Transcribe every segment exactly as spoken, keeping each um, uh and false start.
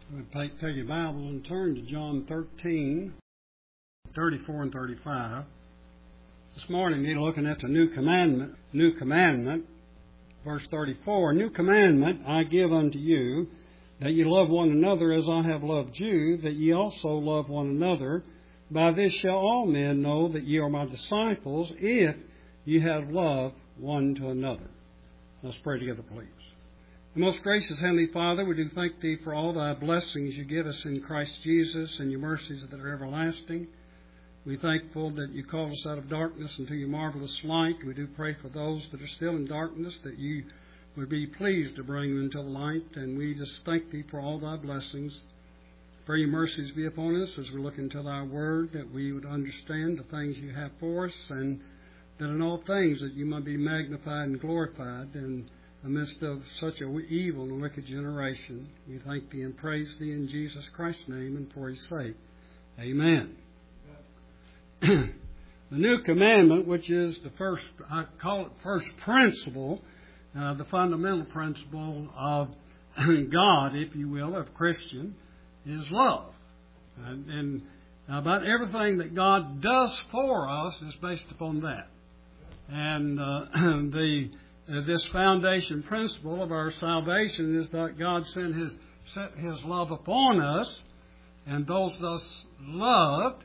Take, take your Bibles and turn to John thirteen, thirty-four and thirty-five. This morning we're looking at the new commandment, new commandment, verse thirty-four. New commandment I give unto you, that ye love one another as I have loved you, that ye also love one another. By this shall all men know that ye are my disciples, if ye have love one to another. Let's pray together, please. Most gracious Heavenly Father, we do thank Thee for all Thy blessings you give us in Christ Jesus and your mercies that are everlasting. We're thankful that you called us out of darkness into your marvelous light. We do pray for those that are still in darkness, that you would be pleased to bring them into the light. And we just thank Thee for all Thy blessings. Pray your mercies be upon us as we look into Thy Word, that we would understand the things you have for us, and that in all things that you might be magnified and glorified. And in the midst of such a evil and wicked generation, we thank Thee and praise Thee in Jesus Christ's name and for His sake. Amen. The new commandment, which is the first, I call it first principle, uh, the fundamental principle of God, if you will, of Christian, is love. And, and about everything that God does for us is based upon that. And uh, the Uh, this foundation principle of our salvation is that God sent His set His love upon us, and those thus loved,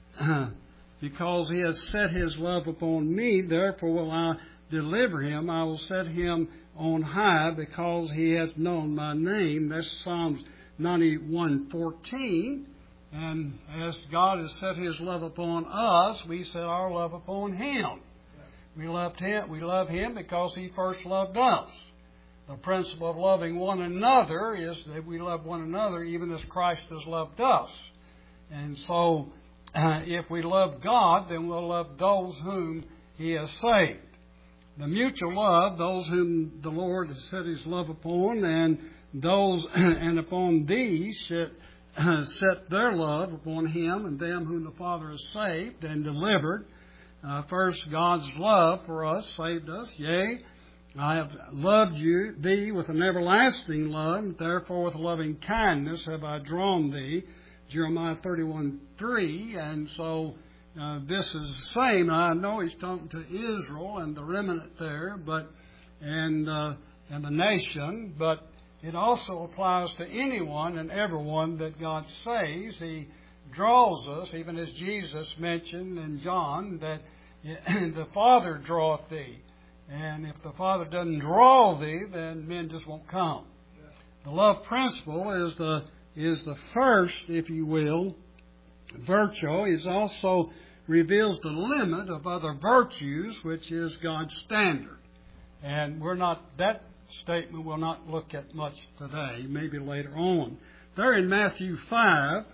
because He has set His love upon me, therefore will I deliver him. I will set him on high, because he has known my name. That's Psalms ninety-one fourteen. And as God has set His love upon us, we set our love upon Him. We loved him. We love Him because He first loved us. The principle of loving one another is that we love one another even as Christ has loved us. And so, uh, if we love God, then we'll love those whom He has saved. The mutual love, those whom the Lord has set His love upon, and those and upon these should uh, set their love upon Him and them whom the Father has saved and delivered. Uh, first, God's love for us saved us. Yea, I have loved you, thee with an everlasting love, therefore with loving kindness have I drawn thee. Jeremiah thirty-one three. And so uh, this is the same. I know He's talking to Israel and the remnant there, but and uh, and the nation, but it also applies to anyone and everyone that God saves. He draws us, even as Jesus mentioned in John, that the Father draweth thee. And if the Father doesn't draw thee, then men just won't come. The love principle is the is the first, if you will, virtue. It also reveals the limit of other virtues, which is God's standard. And we're not that statement we'll not look at much today, maybe later on. There in Matthew five,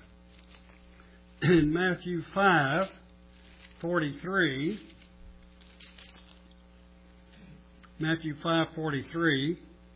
in Matthew five, forty-three, Matthew five forty-three,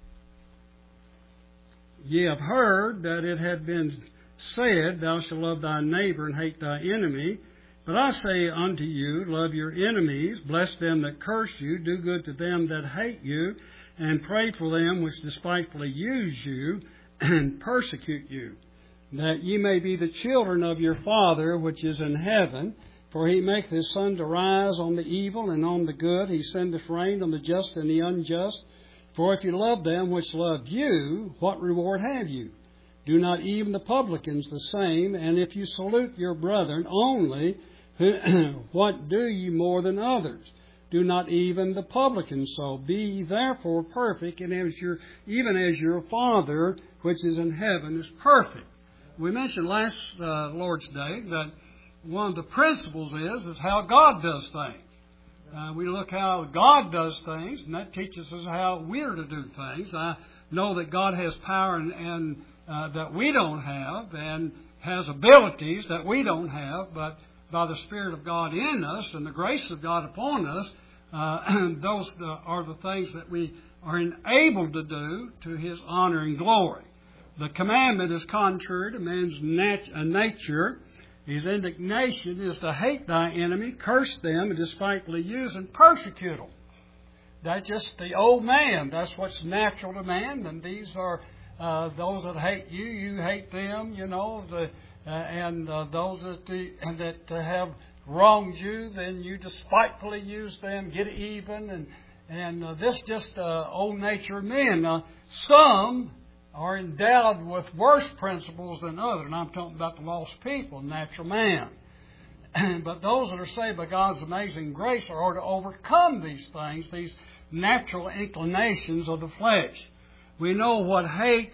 ye have heard that it had been said, thou shalt love thy neighbor and hate thy enemy. But I say unto you, love your enemies, bless them that curse you, do good to them that hate you, and pray for them which despitefully use you and persecute you, that ye may be the children of your Father which is in heaven. For He maketh His sun to rise on the evil and on the good. He sendeth rain on the just and the unjust. For if you love them which love you, what reward have you? Do not even the publicans the same? And if you salute your brethren only, what do ye more than others? Do not even the publicans so? Be ye therefore perfect, and as your, even as your Father which is in heaven is perfect. We mentioned last uh, Lord's Day that one of the principles is, is how God does things. Uh, we look how God does things, and that teaches us how we're to do things. I know that God has power and, and uh, that we don't have, and has abilities that we don't have, but by the Spirit of God in us and the grace of God upon us, uh, those are the things that we are enabled to do to His honor and glory. The commandment is contrary to man's nat- nature. His indignation is to hate thy enemy, curse them, and despitefully use and persecute them. That's just the old man. That's what's natural to man. And these are uh, those that hate you, you hate them, you know, the, uh, and uh, those that, the, and that uh, have wronged you, then you despitefully use them, get even, and and uh, this just uh, old nature of men. Uh, some are endowed with worse principles than others, and I'm talking about the lost people, natural man. But those that are saved by God's amazing grace are to overcome these things, these natural inclinations of the flesh. We know what hate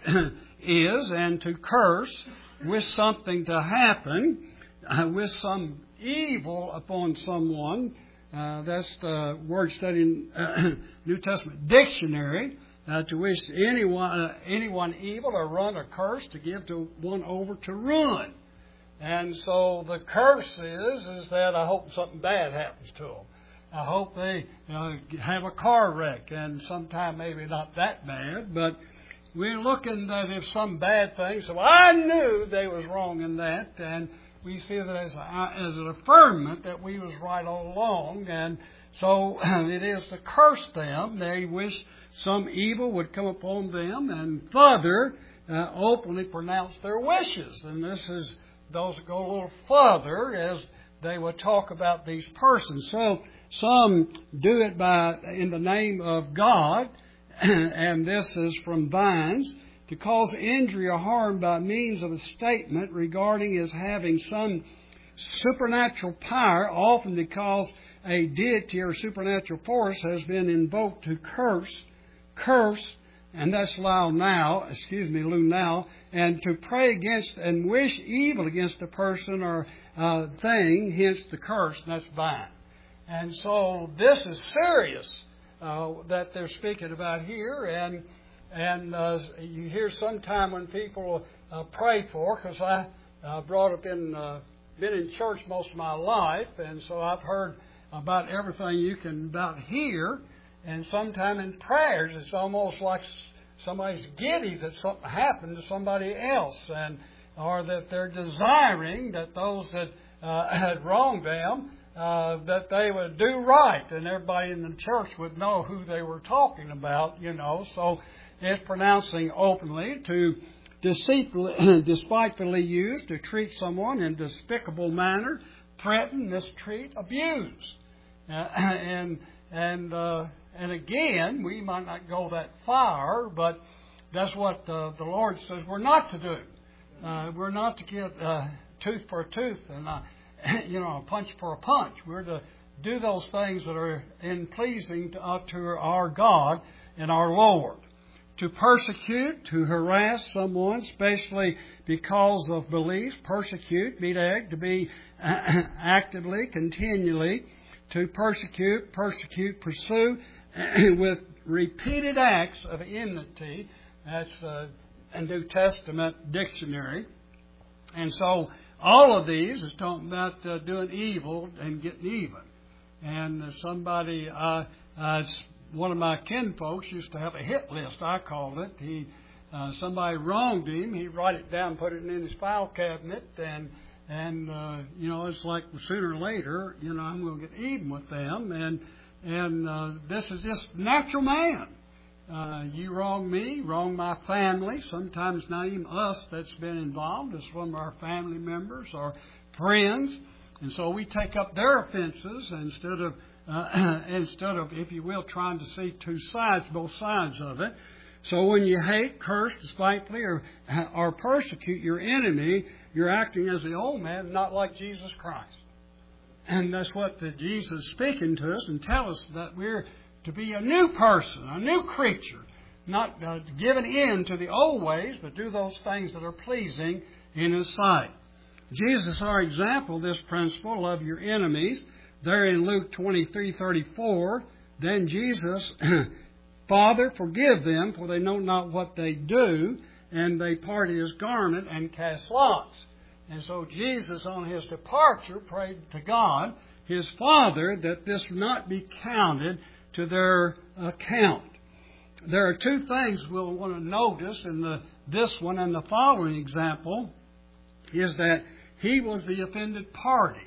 is, and to curse with something to happen, uh, with some evil upon someone. Uh, that's the word study in uh, New Testament dictionary. Uh, to wish anyone uh, anyone evil or run a curse, to give to one over to ruin. And so the curse is is that I hope something bad happens to them. I hope they uh, have a car wreck, and sometime maybe not that bad, but we're looking at if some bad thing. So I knew they was wrong in that, and we see that as, a, as an affirmation that we was right all along, and so it is to curse them. They wish some evil would come upon them, and further uh, openly pronounce their wishes. And this is those that go a little further as they would talk about these persons. So some do it by in the name of God, and this is from Vines, to cause injury or harm by means of a statement regarding as having some supernatural power, often because a deity or supernatural force has been invoked to curse, curse, and that's Lao now, excuse me, Lu now, and to pray against and wish evil against a person or uh, thing, hence the curse, and that's Vine. And so this is serious uh, that they're speaking about here, and and uh, you hear sometime when people uh, pray for, because I uh, brought up in, uh, been in church most of my life, and so I've heard about everything you can about hear, and sometime in prayers it's almost like somebody's giddy that something happened to somebody else, and or that they're desiring that those that uh, had wronged them, uh, that they would do right, and everybody in the church would know who they were talking about, you know. So it's pronouncing openly to deceitfully, despitefully use, to treat someone in despicable manner, threaten, mistreat, abuse. Uh, and and uh, and again, we might not go that far, but that's what uh, the Lord says we're not to do. Uh, we're not to get uh, tooth for a tooth and uh, you know a punch for a punch. We're to do those things that are in pleasing to, uh, to our God and our Lord. To persecute, to harass someone, especially because of beliefs, persecute, medag, to be actively, continually, to persecute, persecute, pursue, with repeated acts of enmity. That's uh, a New Testament dictionary. And so all of these is talking about uh, doing evil and getting even. And uh, somebody, uh, uh, one of my kinfolks used to have a hit list, I called it. He, uh, somebody wronged him. He'd write it down, put it in his file cabinet, and And, uh, you know, it's like sooner or later, you know, I'm going to get even with them. And and uh, this is just natural man. Uh, you wrong me, wrong my family. Sometimes not even us that's been involved. It's one of our family members or friends. And so we take up their offenses instead of, uh, instead of, if you will, trying to see two sides, both sides of it. So when you hate, curse, despitefully, or, or persecute your enemy, you're acting as the old man, not like Jesus Christ. And that's what the Jesus is speaking to us and tell us that we're to be a new person, a new creature, not uh, given in to the old ways, but do those things that are pleasing in His sight. Jesus, our example of this principle, love your enemies. There in Luke twenty-three thirty-four, then Jesus, Father, forgive them, for they know not what they do. And they parted His garment and cast lots. And so Jesus, on His departure, prayed to God, His Father, that this not be counted to their account. There are two things we'll want to notice in the, this one and the following example, is that He was the offended party.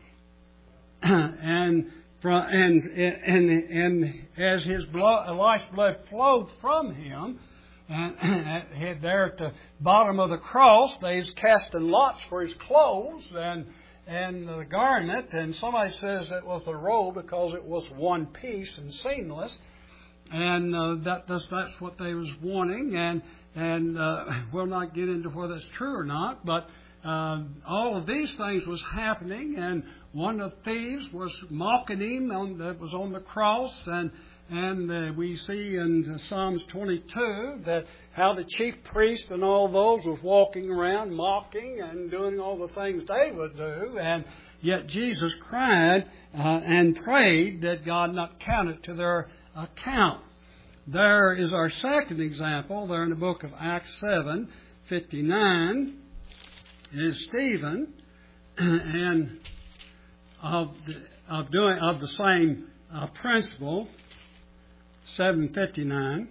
and, from, and, and, and as His blood, life's blood flowed from Him, And there at the bottom of the cross, they was casting lots for his clothes and and the garment. And somebody says it was a robe because it was one piece and seamless. And uh, that that's, that's what they was wanting. And and uh, we'll not get into whether that's true or not. But uh, all of these things was happening. And one of the thieves was mocking him on, that was on the cross. And And uh, we see in Psalms twenty-two that how the chief priest and all those was walking around mocking and doing all the things they would do. And yet Jesus cried uh, and prayed that God not count it to their account. There is our second example there in the book of Acts seven fifty-nine is Stephen and of the, of doing of the same uh, principle. seven fifty-nine.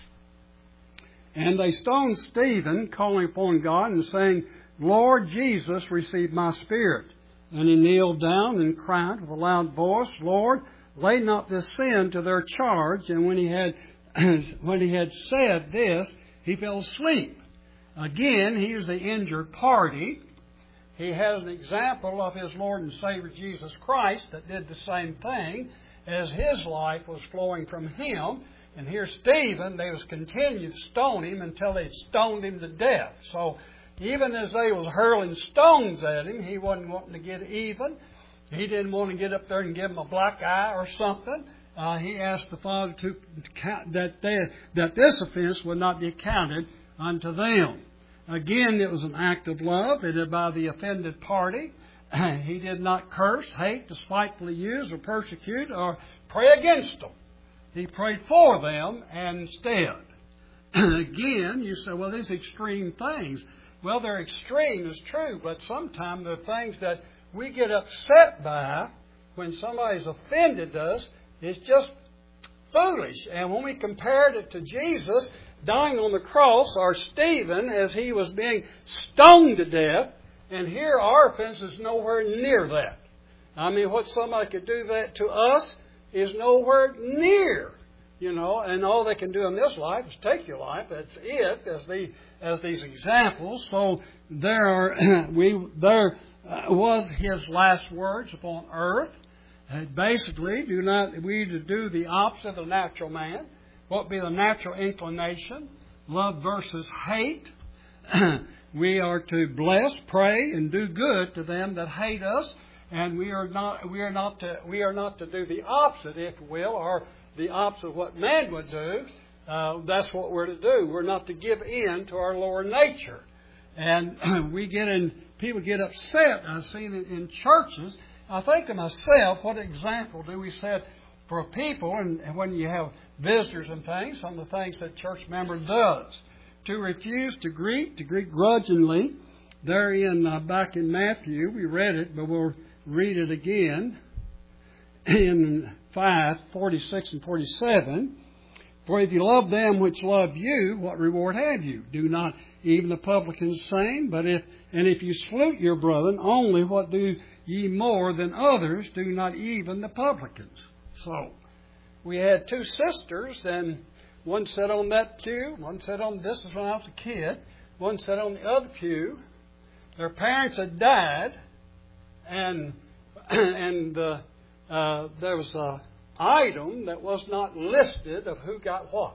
And they stoned Stephen, calling upon God and saying, Lord Jesus, receive my spirit. And he kneeled down and cried with a loud voice, Lord, lay not this sin to their charge. And when he had when he had said this, he fell asleep. Again, he is the injured party. He has an example of his Lord and Savior Jesus Christ that did the same thing, as his life was flowing from him. And here Stephen, they was continued to stone him until they stoned him to death. So even as they was hurling stones at him, he wasn't wanting to get even. He didn't want to get up there and give him a black eye or something. Uh, he asked the Father to count, that they, that this offense would not be counted unto them. Again, it was an act of love. It is by the offended party. He did not curse, hate, despitefully use, or persecute, or pray against them. He prayed for them instead. Again, you say, well, these extreme things. Well, they're extreme, is true, but sometimes they're things that we get upset by when somebody's offended us. It's just foolish. And when we compared it to Jesus dying on the cross, or Stephen, as he was being stoned to death, and here our offense is nowhere near that. I mean, what somebody could do that to us is nowhere near, you know, and all they can do in this life is take your life. That's it, as the as these examples. So there are we there uh, was his last words upon earth. Uh, basically, do not we to do the opposite of the natural man. What be the natural inclination? Love versus hate. We are to bless, pray, and do good to them that hate us, and we are not we are not to we are not to do the opposite, if you will, or the opposite of what man would do. Uh, that's what we're to do. We're not to give in to our lower nature, and we get in. People get upset. I've seen it in churches. I think to myself, what example do we set for people? And when you have visitors and things, some of the things that church member does. To refuse to greet, to greet grudgingly. There in, uh, back in Matthew, we read it, but we'll read it again in five, forty-six and forty-seven. For if you love them which love you, what reward have you? Do not even the publicans the same? But if, and if you salute your brethren only, what do ye more than others? Do not even the publicans. So, we had two sisters, and one sat on that pew, one sat on, this is when I was a kid, one sat on the other pew. Their parents had died, and and uh, uh, there was an item that was not listed of who got what.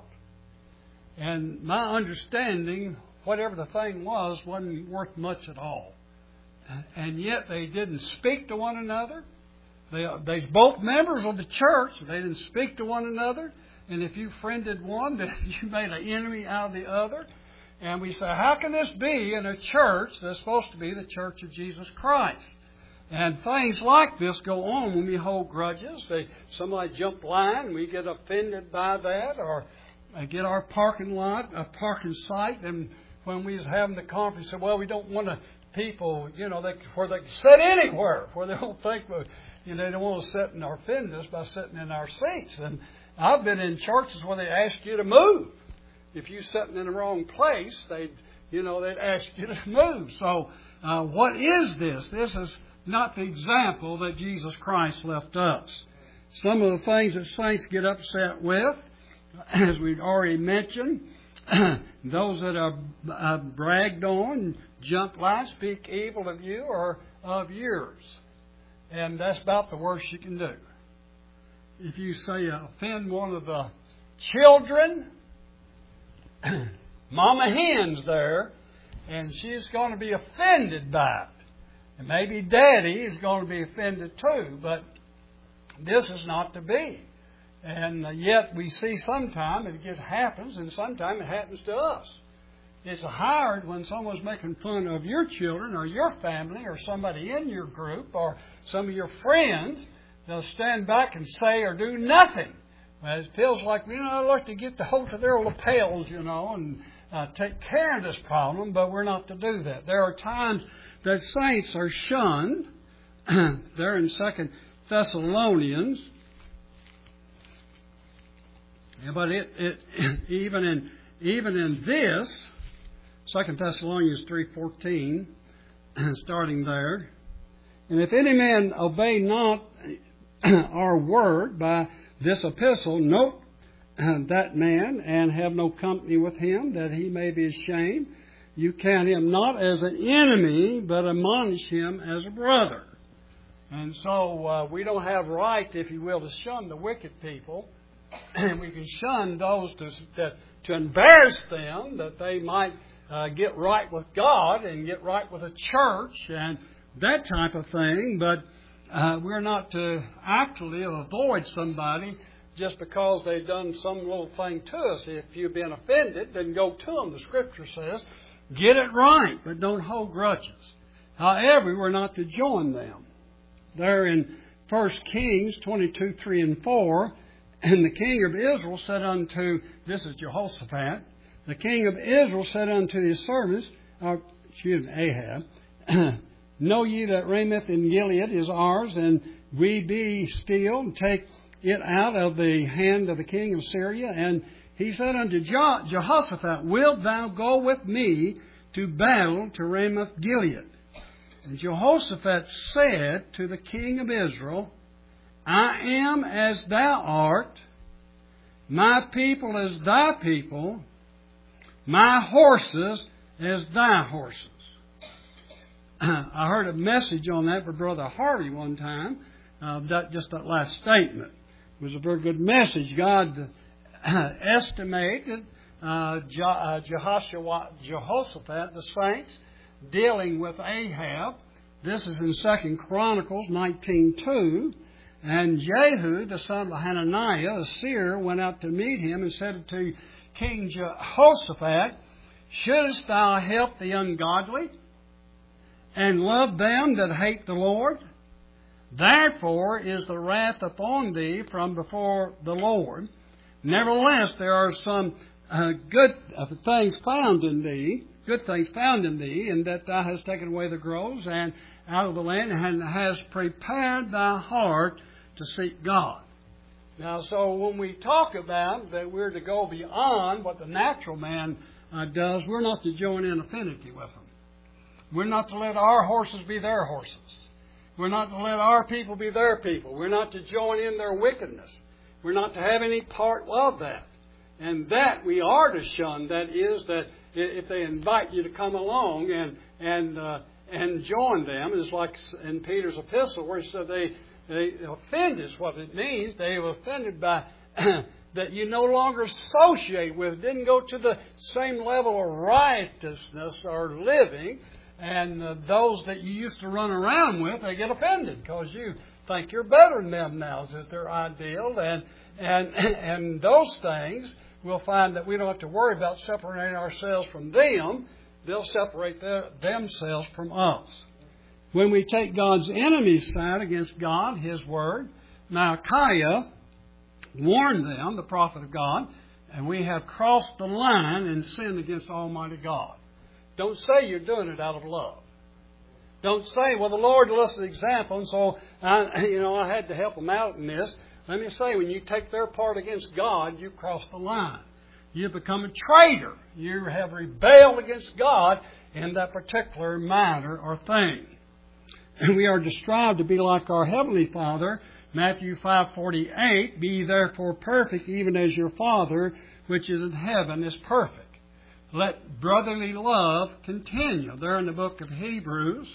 And my understanding, whatever the thing was, wasn't worth much at all. And yet they didn't speak to one another. They they both members of the church. They didn't speak to one another. And if you friended one, then you made an enemy out of the other. And we say, how can this be in a church that's supposed to be the church of Jesus Christ? And things like this go on when we hold grudges. They, somebody jump line, we get offended by that, or uh, get our parking lot, a parking site. And when we was having the conference, said, well, we don't want to people, you know, they, where they can sit anywhere, where they don't think, you know, they don't want to sit and offend us by sitting in our seats. And I've been in churches where they ask you to move. If you're sitting in the wrong place, they'd, you know, they'd ask you to move. So, uh, what is this? This is not the example that Jesus Christ left us. Some of the things that saints get upset with, as we've already mentioned, those that are uh, bragged on, junk lies, speak evil of you or of yours. And that's about the worst you can do. If you say uh, offend one of the children, Mama Hen's there, and she's going to be offended by it. And maybe Daddy is going to be offended too, but this is not to be. And uh, yet we see sometimes it just happens, and sometimes it happens to us. It's hard when someone's making fun of your children or your family or somebody in your group or some of your friends. They'll stand back and say or do nothing. Well, it feels like, you know, I'd like to get the hold of their lapels, you know, and uh, take care of this problem, but we're not to do that. There are times that saints are shunned. They're in Second Thessalonians. But it, it even in even in this, Second Thessalonians three fourteen, starting there, and if any man obey not our word by this epistle, note that man and have no company with him, that he may be ashamed. You count him not as an enemy, but admonish him as a brother. And so uh, we don't have right, if you will, to shun the wicked people. And we can shun those to, that, to embarrass them, that they might uh, get right with God and get right with the church and that type of thing. But uh, we're not to actually avoid somebody just because they've done some little thing to us. If you've been offended, then go to them. The Scripture says, get it right, but don't hold grudges. However, we're not to join them. There in First Kings twenty-two, three and four, and the king of Israel said unto, this is Jehoshaphat, the king of Israel said unto his servants, uh, excuse me, Ahab, know ye that Ramoth in Gilead is ours, and we be still, and take it out of the hand of the king of Syria? And he said unto Je- Jehoshaphat, wilt thou go with me to battle to Ramoth Gilead? And Jehoshaphat said to the king of Israel, I am as thou art, my people as thy people, my horses as thy horses. I heard a message on that from Brother Harvey one time, uh, that, just that last statement. It was a very good message. God uh, estimated uh, Je- uh, Jehoshaphat, the saints, dealing with Ahab. This is in Second Chronicles nineteen two. And Jehu, the son of Hananiah, a seer, went out to meet him and said to King Jehoshaphat, shouldest thou help the ungodly and love them that hate the Lord? Therefore is the wrath upon thee from before the Lord. Nevertheless, there are some uh, good uh, things found in thee, good things found in thee, in that thou hast taken away the groves and out of the land, and hast prepared thy heart to seek God. Now, so when we talk about that we're to go beyond what the natural man uh, does, we're not to join in affinity with them. We're not to let our horses be their horses. We're not to let our people be their people. We're not to join in their wickedness. We're not to have any part of that. And that we are to shun. That is, that if they invite you to come along and and uh, and join them, it's like in Peter's epistle where he said they they offend is what it means. They have offended by that you no longer associate with, didn't go to the same level of righteousness or living. And uh, those that you used to run around with, they get offended because you think you're better than them now, is their ideal. And, and, and those things, we'll find that we don't have to worry about separating ourselves from them. They'll separate their, themselves from us. When we take God's enemy's side against God, His Word, Micaiah warned them, the prophet of God, and we have crossed the line and sinned against Almighty God. Don't say you're doing it out of love. Don't say, well, the Lord listed an example, and so I, you know, I had to help them out in this. Let me say, when you take their part against God, you cross the line. You become a traitor. You have rebelled against God in that particular matter or thing. And we are to strive to be like our Heavenly Father. Matthew five forty-eight, be therefore perfect, even as your Father which is in heaven is perfect. let brotherly love continue. They're in the book of Hebrews.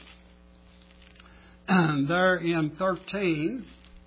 And they're in thirteen.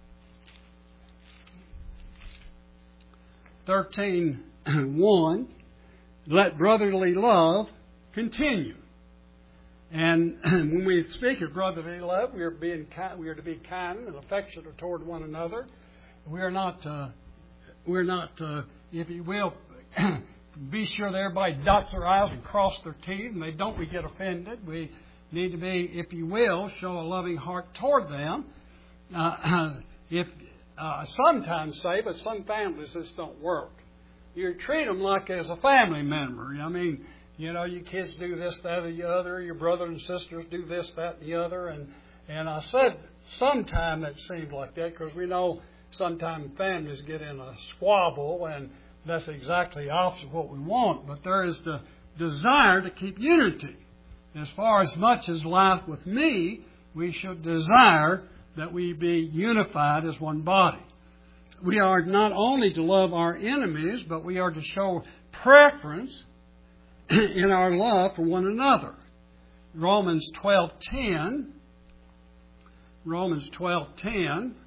thirteen one. Let brotherly love continue. And when we speak of brotherly love, we are being kind, we are to be kind and affectionate toward one another. We are not, uh, we're not, uh, if you will, be sure that everybody dots their I's and cross their T's, and they don't, we get offended. We need to be, if you will, show a loving heart toward them. Uh, if uh, sometimes say, but some families this don't work. You treat them like as a family member. I mean, you know, your kids do this, that, or the other. Your brother and sisters do this, that, and the other. And and I said sometime it seemed like that because we know sometimes families get in a squabble, and that's exactly opposite of what we want. But there is the desire to keep unity. As far as much as life with me, we should desire that we be unified as one body. We are not only to love our enemies, but we are to show preference in our love for one another. Romans twelve ten. Romans twelve ten.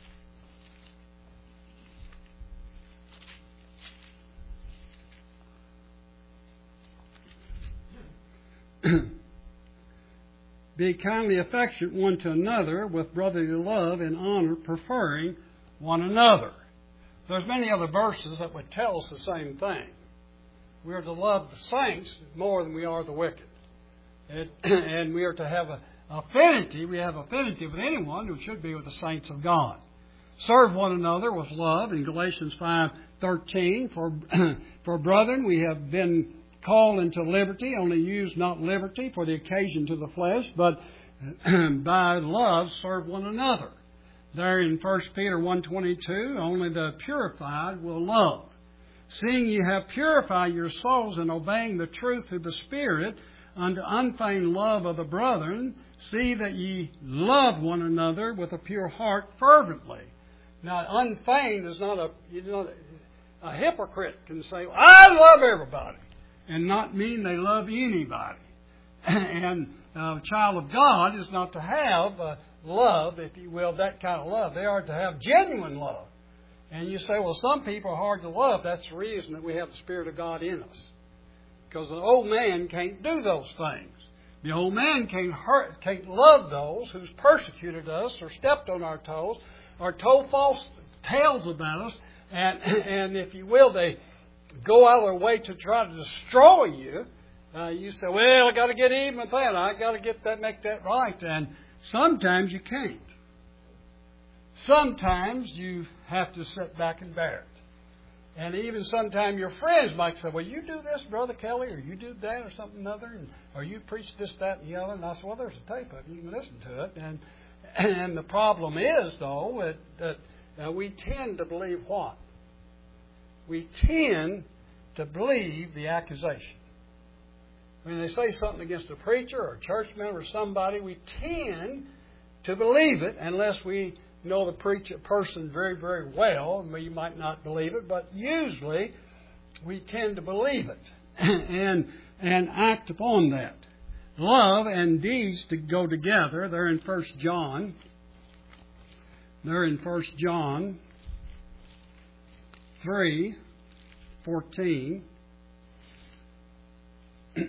Be kindly affectionate one to another with brotherly love and honor, preferring one another. There's many other verses that would tell us the same thing. We are to love the saints more than we are the wicked. It, and we are to have a affinity. We have affinity with anyone who should be with the saints of God. Serve one another with love in Galatians five thirteen. For, for brethren, we have been called into liberty, only use not liberty for the occasion to the flesh, but by love serve one another. There in First Peter one twenty-two, only the purified will love. Seeing ye have purified your souls in obeying the truth through the Spirit unto unfeigned love of the brethren, see that ye love one another with a pure heart fervently. Now, unfeigned is not a, you know, a hypocrite can say, I love everybody, and not mean they love anybody. And a child of God is not to have uh, love, if you will, that kind of love. They are to have genuine love. And you say, well, some people are hard to love. That's the reason that we have the Spirit of God in us. Because the old man can't do those things. The old man can't hurt, can't love those who's persecuted us or stepped on our toes or told false tales about us. And, and if you will, they go out of their way to try to destroy you. Uh, you say, well, I got to get even with that. I got to get that, make that right. And sometimes you can't. Sometimes you have to sit back and bear it. And even sometimes your friends might say, well, you do this, Brother Kelly, or you do that, or something other, and, or you preach this, that, and the other. And I said, well, there's a tape of it. You can listen to it. And and the problem is, though, that, that uh, we tend to believe what? We tend to believe the accusation. When they say something against a preacher or a church member or somebody, we tend to believe it unless we know the preacher person very, very well. And we might not believe it, but usually we tend to believe it and and act upon that. Love and deeds to go together. They're in First John. They're in First John three fourteen. If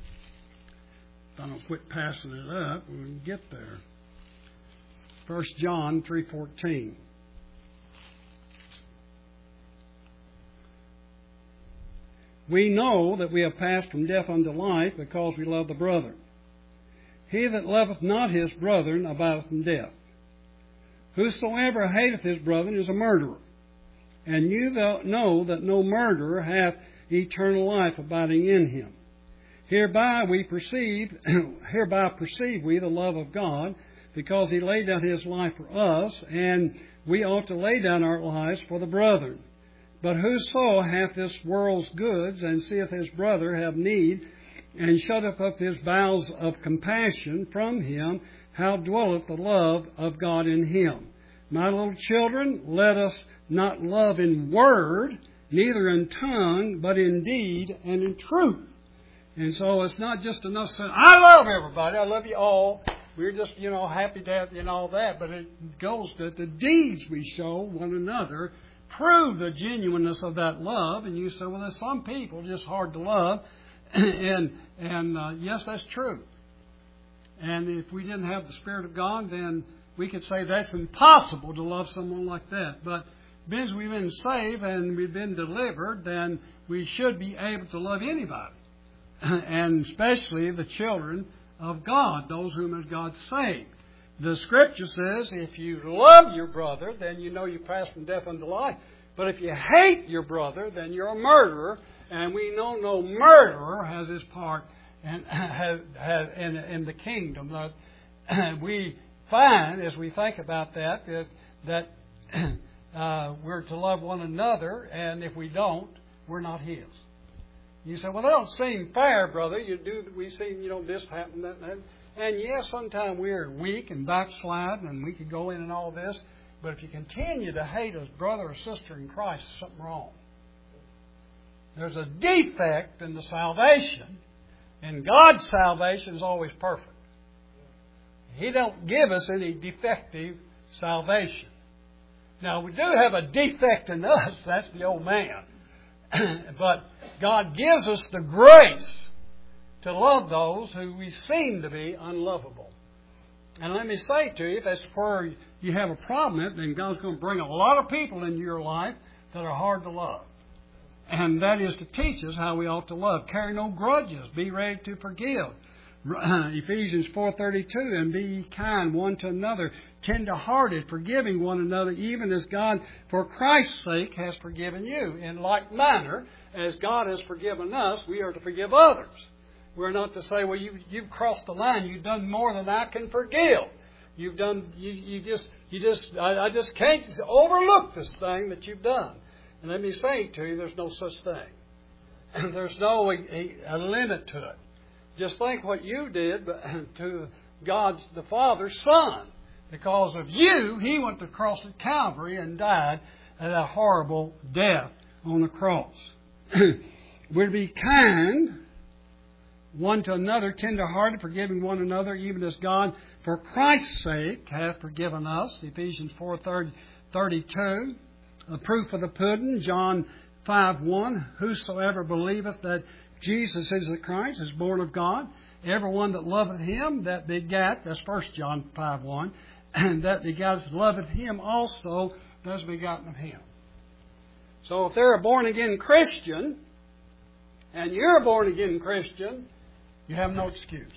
I don't quit passing it up, we can get there. First John three fourteen. We know that we have passed from death unto life because we love the brethren. He that loveth not his brethren abideth in death. Whosoever hateth his brethren is a murderer. And you know that no murderer hath eternal life abiding in him. Hereby we perceive, hereby perceive we the love of God, because He laid down His life for us, and we ought to lay down our lives for the brethren. But whoso hath this world's goods, and seeth his brother have need, and shutteth up his bowels of compassion from him, how dwelleth the love of God in him? My little children, let us not love in word, neither in tongue, but in deed and in truth. And so it's not just enough saying, I love everybody, I love you all. We're just, you know, happy to have you and all that. But it goes that the deeds we show one another prove the genuineness of that love. And you say, well, there's some people just hard to love. and and uh, yes, that's true. And if we didn't have the Spirit of God, then we could say that's impossible to love someone like that. But because we've been saved and we've been delivered, then we should be able to love anybody. And especially the children of God, those whom has God saved. The Scripture says, if you love your brother, then you know you pass from death unto life. But if you hate your brother, then you're a murderer. And we know no murderer has his part in, has, has, in, in the kingdom. That we find, as we think about that, that, that uh, we're to love one another, and if we don't, we're not His. You say, well, that don't seem fair, brother. You do. We see, you know, this happen, that, and that. And yes, sometimes we're weak and backsliding, and we could go in and all this. But if you continue to hate a brother or sister in Christ, there's something wrong. There's a defect in the salvation, and God's salvation is always perfect. He don't give us any defective salvation. Now, we do have a defect in us. That's the old man. But God gives us the grace to love those who we seem to be unlovable. And let me say to you, if that's where you have a problem, then God's going to bring a lot of people into your life that are hard to love. And that is to teach us how we ought to love. Carry no grudges. Be ready to forgive. Ephesians four thirty-two, and be ye kind one to another, tender-hearted, forgiving one another, even as God, for Christ's sake, has forgiven you. In like manner, as God has forgiven us, we are to forgive others. We're not to say, well, you, you've crossed the line. You've done more than I can forgive. You've done, you, you just, you just, I, I just can't overlook this thing that you've done. And let me say to you, there's no such thing. There's no a, a limit to it. Just think what you did to God the Father's Son. Because of you, He went to the cross at Calvary and died at a horrible death on the cross. We're to be kind one to another, tender-hearted, forgiving one another, even as God, for Christ's sake, hath forgiven us. Ephesians four thirty-two. The proof of the pudding, John five one. Whosoever believeth that Jesus is the Christ is born of God. Everyone that loveth Him, that begat, that's First John five one, and that begat loveth Him also that is begotten of Him. So if they're a born-again Christian, and you're a born-again Christian, you have no excuse.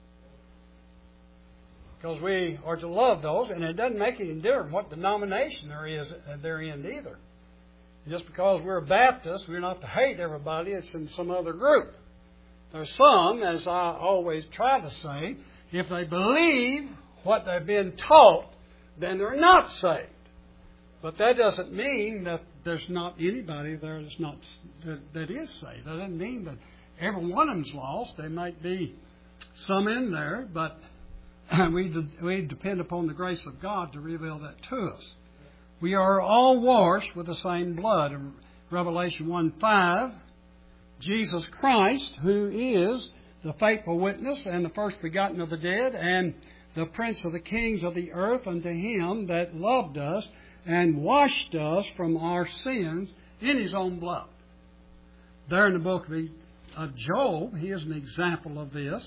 Because we are to love those, and it doesn't make any difference what denomination there is they're in either. Just because we're Baptists, we're not to hate everybody. It's in some other group. There's some, as I always try to say, if they believe what they've been taught, then they're not saved. But that doesn't mean that there's not anybody there that's not that, that is saved. That doesn't mean that every one of them's lost. There might be some in there, but we de- we depend upon the grace of God to reveal that to us. We are all washed with the same blood. In Revelation one five, Jesus Christ, who is the faithful witness and the first begotten of the dead and the prince of the kings of the earth, unto Him that loved us and washed us from our sins in His own blood. There in the book of Job, he is an example of this.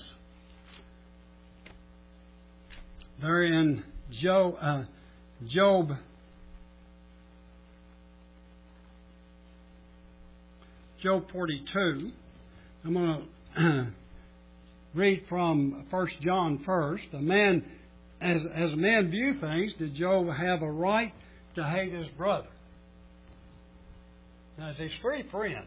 There in Job, uh, Job Job forty-two. I'm going to read from First John first. A man, as as a man view things, did Job have a right to hate his brother? Now, it's his three friends,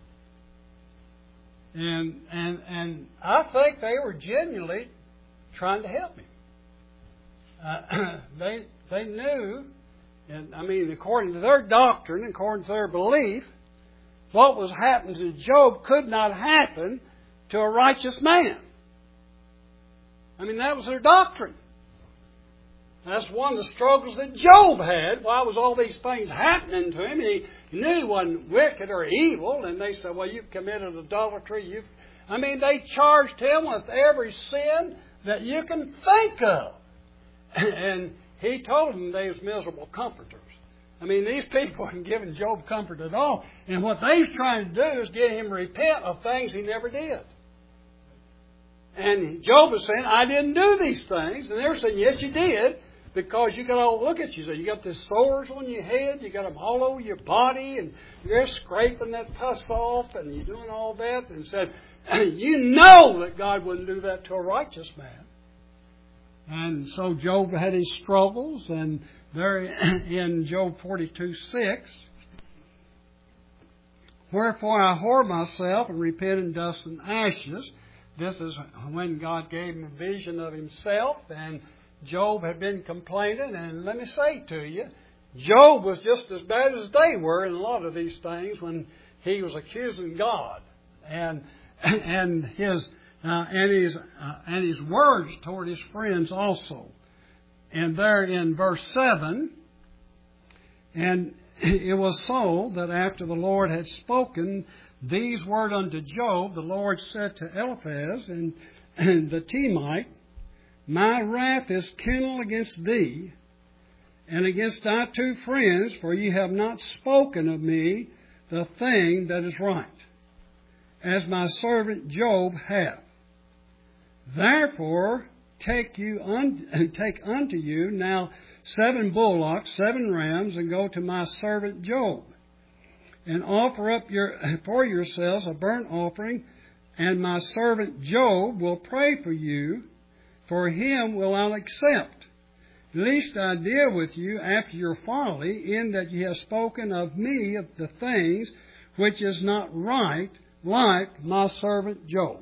and and and I think they were genuinely trying to help him. Uh, they they knew, and I mean, according to their doctrine, according to their belief, what was happening to Job could not happen to a righteous man. I mean, that was their doctrine. That's one of the struggles that Job had. Why was all these things happening to him? He knew he wasn't wicked or evil. And they said, well, you've committed adultery. You've I mean, they charged him with every sin that you can think of. And he told them they was miserable comforters. I mean, these people weren't giving Job comfort at all. And what they was trying to do is get him to repent of things he never did. And Job was saying, I didn't do these things. And they were saying, yes, you did. Because you got all, look at you. You got these sores on your head. You got them all over your body. And you're scraping that pus off. And you're doing all that. And said, you know that God wouldn't do that to a righteous man. And so Job had his struggles. And there in Job forty-two six, wherefore I whore myself and repent in dust and ashes. This is when God gave him a vision of himself, and Job had been complaining. And let me say to you, Job was just as bad as they were in a lot of these things when he was accusing God, and and his uh, and his uh, and his words toward his friends also. And there in verse seven, and it was so that after the Lord had spoken these words unto Job, the Lord said to Eliphaz and, and the Temite, my wrath is kindled against thee and against thy two friends, for ye have not spoken of me the thing that is right, as my servant Job hath. Therefore take you un- take unto you now seven bullocks, seven rams, and go to my servant Job, and offer up your, for yourselves a burnt offering, and my servant Job will pray for you, for him will I accept. Lest I deal with you after your folly, in that ye have spoken of me of the things which is not right, like my servant Job.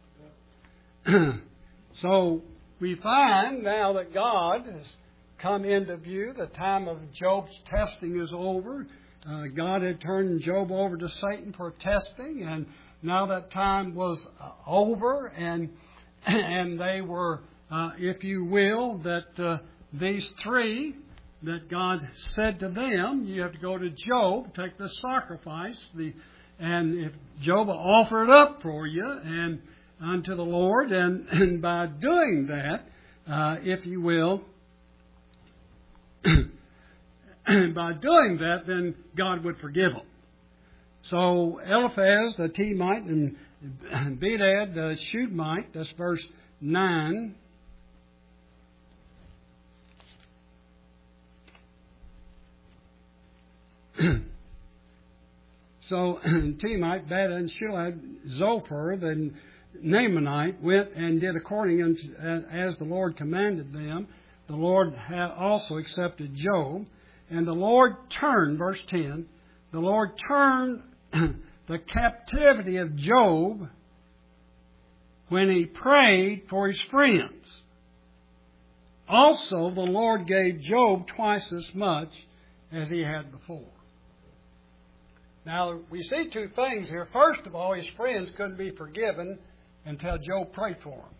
So we find now that God has come into view. The time of Job's testing is over. Uh, God had turned Job over to Satan for testing, and now that time was uh, over, and and they were, uh, if you will, that uh, these three, that God said to them, you have to go to Job, take the sacrifice, the and if Job will offer it up for you and unto the Lord, and, and by doing that, uh, if you will, by doing that, then God would forgive them. So Eliphaz the Temite and Bildad the Shuhite, that's verse nine. So Temite, Bildad, and Shuhite, Zophar, the Naamanite, went and did according unto, as the Lord commanded them. The Lord had also accepted Job. And the Lord turned, verse ten, the Lord turned the captivity of Job when he prayed for his friends. Also, the Lord gave Job twice as much as he had before. Now, we see two things here. First of all, his friends couldn't be forgiven until Job prayed for them.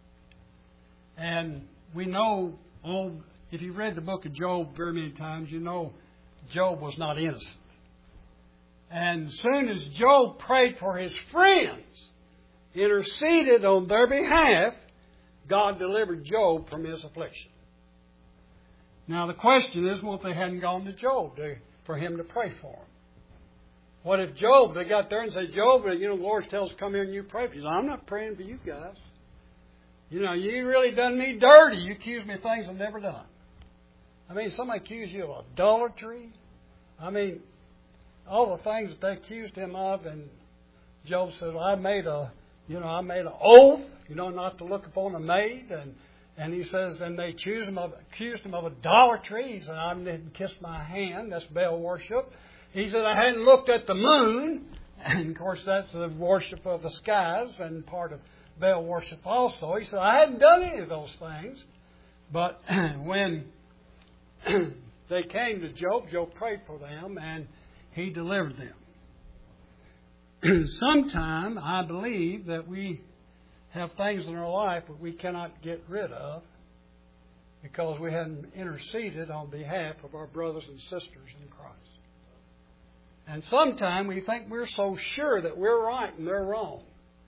And we know all... If you've read the book of Job very many times, you know Job was not innocent. And as soon as Job prayed for his friends, interceded on their behalf, God delivered Job from his affliction. Now the question is, what if they hadn't gone to Job to, for him to pray for them? What if Job, they got there and said, Job, you know, the Lord tells us to come here and you pray for you. He said, I'm not praying for you guys. You know, you really done me dirty. You accuse me of things I've never done. I mean, somebody accused you of adultery. I mean, all the things that they accused him of, and Job said, well, I made a, you know, I made an oath, you know, not to look upon a maid, and and he says, and they accused him of accused him of adultery. He said, I didn't kiss my hand. That's Baal worship. He said, I hadn't looked at the moon, and of course that's the worship of the skies and part of Baal worship also. He said, I hadn't done any of those things, but when they came to Job, Job prayed for them, and he delivered them. Sometime, I believe that we have things in our life that we cannot get rid of because we hadn't interceded on behalf of our brothers and sisters in Christ. And sometime we think we're so sure that we're right and they're wrong.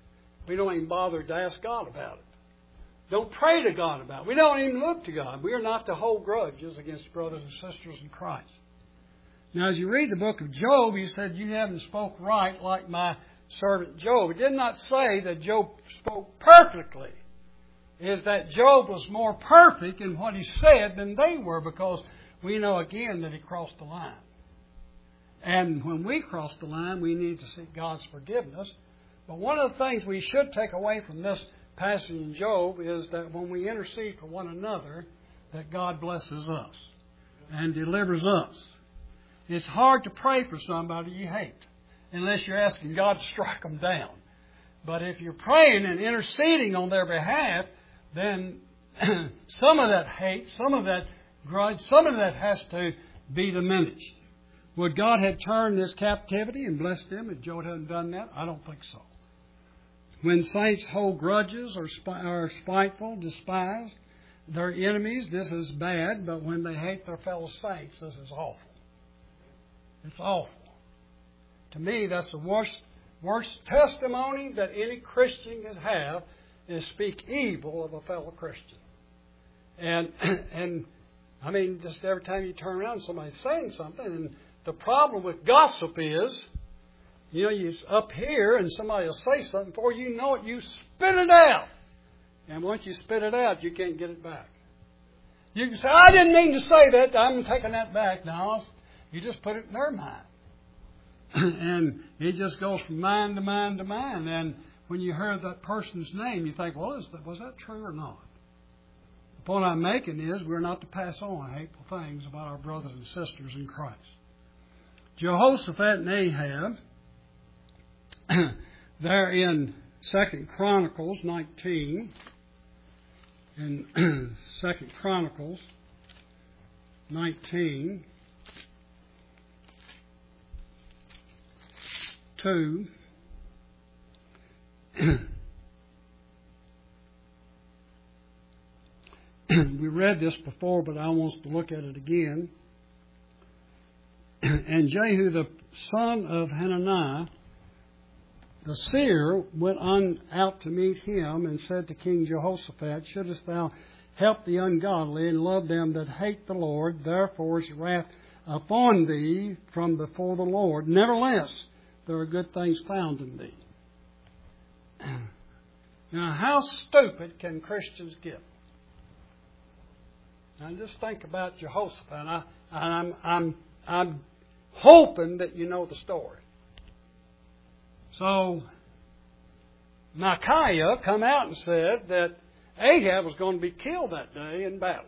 We don't even bother to ask God about it. Don't pray to God about it. We don't even look to God. We are not to hold grudges against brothers and sisters in Christ. Now, as you read the book of Job, he said, you haven't spoke right like my servant Job. It did not say that Job spoke perfectly. It is that Job was more perfect in what he said than they were, because we know again that he crossed the line. And when we cross the line, we need to seek God's forgiveness. But one of the things we should take away from this passage in Job is that when we intercede for one another, that God blesses us and delivers us. It's hard to pray for somebody you hate unless you're asking God to strike them down. But if you're praying and interceding on their behalf, then some of that hate, some of that grudge, some of that has to be diminished. Would God have turned this captivity and blessed them if Job hadn't done that? I don't think so. When saints hold grudges or are spiteful, despised, their enemies, this is bad. But when they hate their fellow saints, this is awful. It's awful. To me, that's the worst, worst testimony that any Christian can have, is speak evil of a fellow Christian. And, and I mean, just every time you turn around, somebody's saying something. And the problem with gossip is, you know, you're up here and somebody will say something, before you know it, you spit it out. And once you spit it out, you can't get it back. You can say, I didn't mean to say that. I'm taking that back now. You just put it in their mind. And it just goes from mind to mind to mind. And when you hear that person's name, you think, well, is that, was that true or not? The point I'm making is we're not to pass on hateful things about our brothers and sisters in Christ. Jehoshaphat and Ahab, they're in Second Chronicles nineteen. In Second Chronicles nineteen, two. We read this before, but I want us to look at it again. And Jehu, the son of Hananiah, the seer, went on out to meet him and said to King Jehoshaphat, shouldest thou help the ungodly and love them that hate the Lord? Therefore is wrath upon thee from before the Lord. Nevertheless, there are good things found in thee. Now, how stupid can Christians get? Now, just think about Jehoshaphat. And I, I'm, I'm, I'm hoping that you know the story. So, Micaiah come out and said that Ahab was going to be killed that day in battle.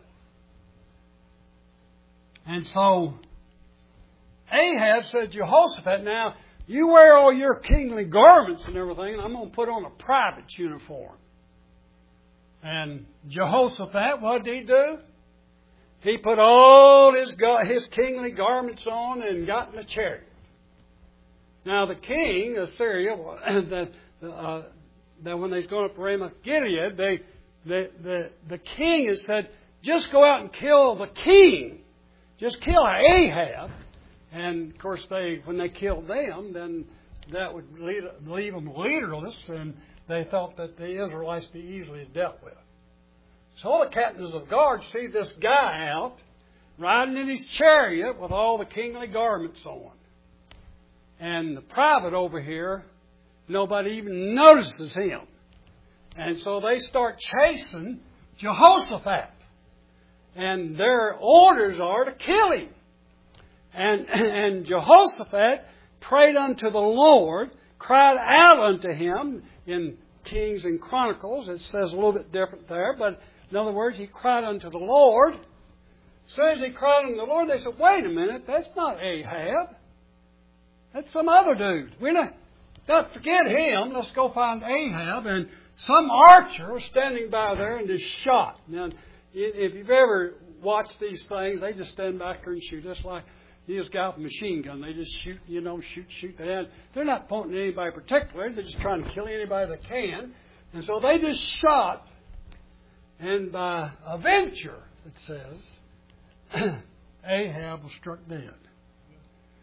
And so, Ahab said, Jehoshaphat, now, you wear all your kingly garments and everything, and I'm going to put on a private uniform. And Jehoshaphat, what did he do? He put all his, his kingly garments on and got in a chariot. Now the king of Syria, that, uh, that when they was going up to Ramoth Gilead, they, they, the, the king has said, just go out and kill the king. Just kill Ahab. And of course, they when they killed them, then that would lead, leave them leaderless, and they thought that the Israelites be easily dealt with. So the captains of guard see this guy out, riding in his chariot with all the kingly garments on. And the private over here, nobody even notices him. And so they start chasing Jehoshaphat. And their orders are to kill him. And, and Jehoshaphat prayed unto the Lord, cried out unto him. In Kings and Chronicles, it says a little bit different there, but in other words, he cried unto the Lord. As soon as he cried unto the Lord, they said, wait a minute, that's not Ahab. That's some other dude. We're not, don't forget him. Let's go find Ahab. And some archer was standing by there and just shot. Now, if you've ever watched these things, they just stand back there and shoot. Just like you just got a machine gun. They just shoot, you know, shoot, shoot. And they're not pointing at anybody particular. They're just trying to kill anybody they can. And so they just shot. And by a venture, it says, Ahab was struck dead.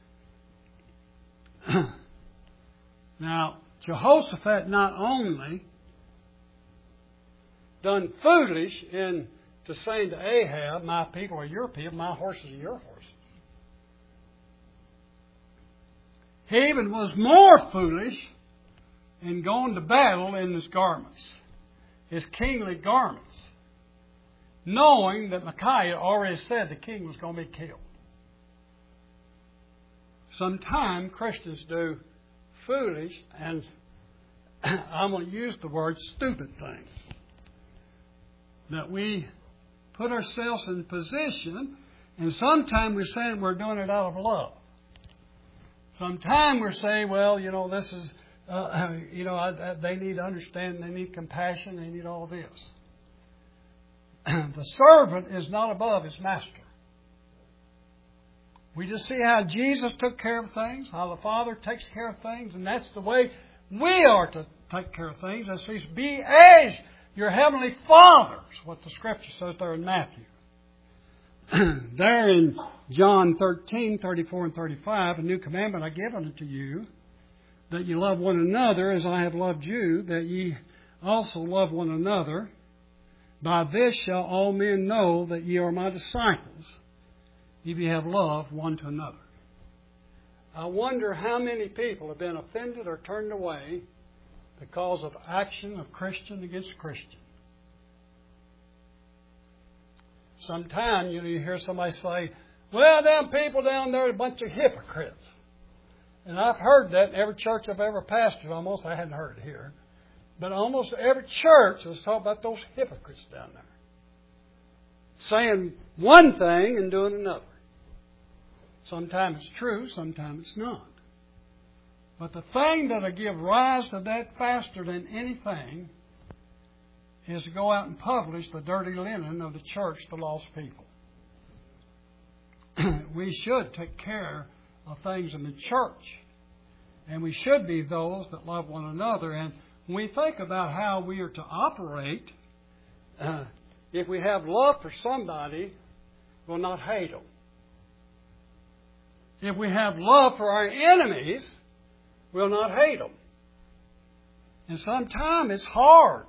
Now, Jehoshaphat not only done foolish in to saying to Ahab, my people are your people, my horses are your horses. He even was more foolish in going to battle in his garments, his kingly garments, knowing that Micaiah already said the king was going to be killed. Sometimes Christians do foolish, and I'm going to use the word stupid things. That we put ourselves in position, and sometimes we're saying we're doing it out of love. Sometimes we're saying, well, you know, this is, uh, you know, I, I, they need to understand, they need compassion, they need all this. The servant is not above his master. We just see how Jesus took care of things, how the Father takes care of things, and that's the way we are to take care of things. It says, be as your heavenly Father, is what the Scripture says there in Matthew. There in John thirteen, thirty-four and thirty-five, a new commandment I give unto you, that ye love one another as I have loved you, that ye also love one another. By this shall all men know that ye are my disciples, if ye have love one to another. I wonder how many people have been offended or turned away because of action of Christian against Christian. Sometimes you know, you hear somebody say, well, them people down there are a bunch of hypocrites. And I've heard that in every church I've ever pastored. Almost, I hadn't heard it here. But almost every church is talking about those hypocrites down there. Saying one thing and doing another. Sometimes it's true, sometimes it's not. But the thing that will give rise to that faster than anything is to go out and publish the dirty linen of the church to lost people. We should take care of things in the church. And we should be those that love one another. And when we think about how we are to operate, uh, if we have love for somebody, we'll not hate them. If we have love for our enemies, we'll not hate them. And sometimes it's hard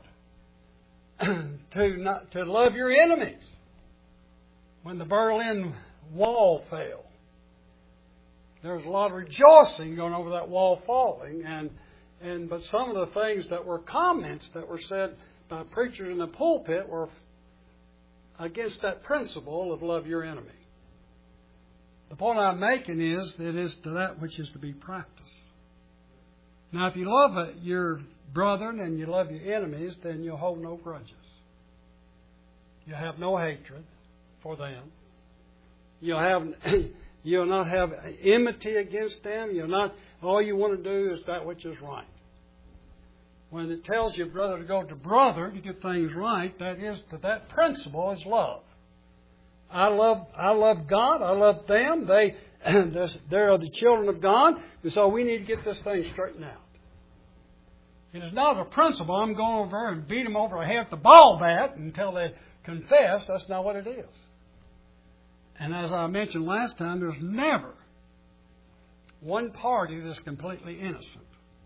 to not, to love your enemies. When the Berlin Wall fell, there was a lot of rejoicing going over that wall falling, and and but some of the things that were comments that were said by preachers in the pulpit were against that principle of love your enemy. The point I'm making is that it is to that which is to be practiced. Now, if you love your brethren and you love your enemies, then you'll hold no grudges. You'll have no hatred for them. You'll have, you'll not have enmity against them. You'll not. All you want to do is that which is right. When it tells your brother to go to brother to get things right, that is that that principle is love. I love, I love God. I love them. They, they're the children of God, and so we need to get this thing straightened out. It is not a principle. I'm going over and beat them over the head with the ball bat until they confess. That's not what it is. And as I mentioned last time, there's never one party that's completely innocent.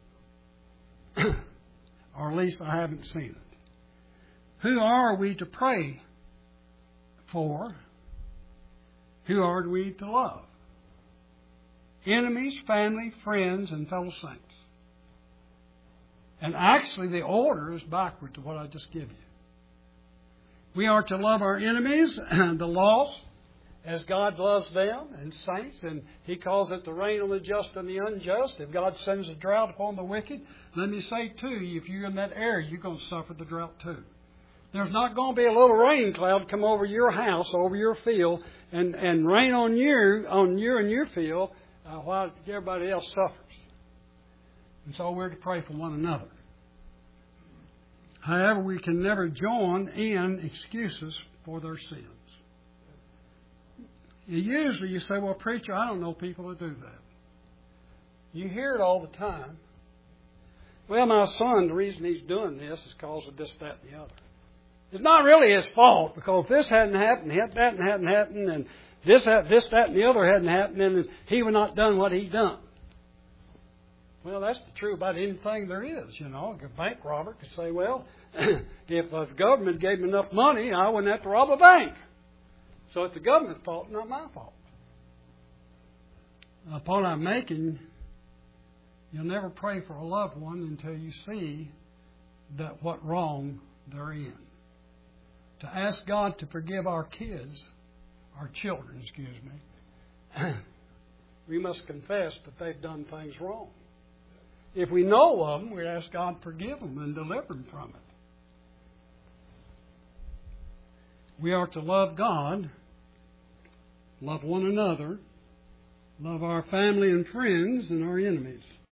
Or at least I haven't seen it. Who are we to pray for? Who are we to love? Enemies, family, friends, and fellow saints. And actually the order is backward to what I just gave you. We are to love our enemies, the lost, as God loves them, and saints, and He calls it the rain on the just and the unjust. If God sends a drought upon the wicked, let me say too, if you're in that area, you're going to suffer the drought too. There's not going to be a little rain cloud come over your house, over your field, and, and rain on you, on you and your field, uh, while everybody else suffers. And so we're to pray for one another. However, we can never join in excuses for their sins. Usually you say, well, preacher, I don't know people that do that. You hear it all the time. Well, my son, the reason he's doing this is because of this, that, and the other. It's not really his fault, because if this hadn't happened, that hadn't happened, and this, this, that, and the other hadn't happened, and he would not done what he done. Well, that's true about anything there is, you know. A bank robber could say, well, if the government gave me enough money, I wouldn't have to rob a bank. So it's the government's fault, not my fault. The point I'm making, you'll never pray for a loved one until you see that what wrong they're in. To ask God to forgive our kids, our children, excuse me, we must confess that they've done things wrong. If we know of them, we ask God to forgive them and deliver them from it. We are to love God, love one another, love our family and friends, and our enemies.